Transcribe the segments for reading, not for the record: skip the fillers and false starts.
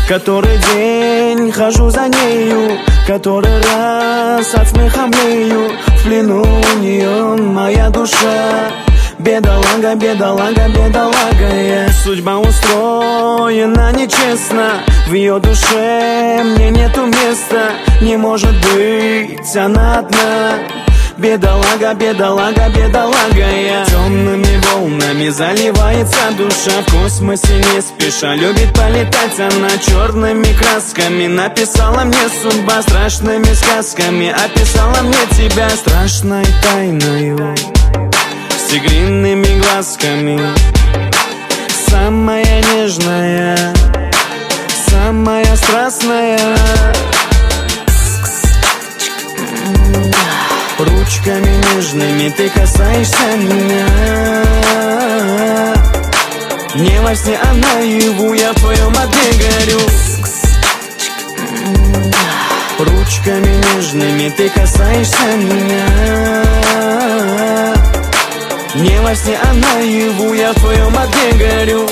Который день хожу за нею, который раз от смеха млею. В плену у нее моя душа. Бедолага, бедолага, бедолага я. Судьба устроена нечестно, в ее душе мне нету места. Не может быть она одна. Бедолага, бедолага, бедолага я. Темными волнами заливается душа. В космосе не спеша любит полетать она. Черными красками написала мне судьба. Страшными сказками описала мне тебя. Страшной тайною, с тигриными глазками. Самая нежная, самая страстная. Ручками нежными ты касаешься меня. Не во сне, а наяву я в твоем огне горю. Ручками нежными ты касаешься меня. Не во сне, а наяву я в твоем огне горю.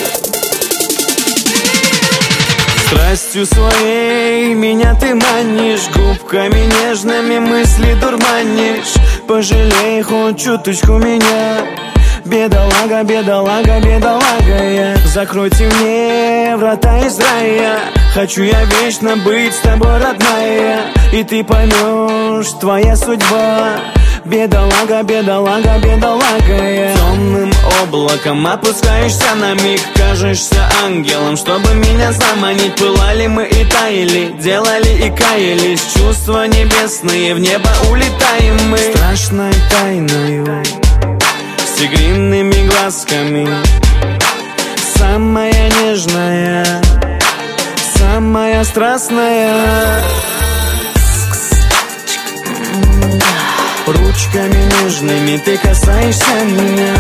Страстью своей меня ты манишь, губками нежными мысли дурманишь. Пожалей хоть чуточку меня. Бедолага, бедолага, бедолага я. Закройте мне врата из рая. Хочу я вечно быть с тобой, родная. И ты поймешь, твоя судьба. Бедолага, бедолага, бедолага я. Темным облаком опускаешься на миг. Кажешься ангелом, чтобы меня заманить. Пылали мы и таяли, делали и каялись. Чувства небесные, в небо улетаем мы. Страшной тайною, с тигриными глазками. Самая нежная, самая страстная. Ручками нежными ты касаешься меня.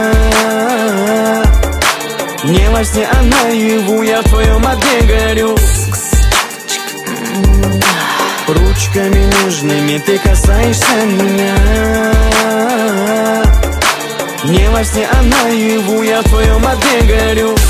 Не во сне, а наяву я в твоем огне горю. Ручками нежными ты касаешься меня. Не во сне, а наяву я в твоем огне горю.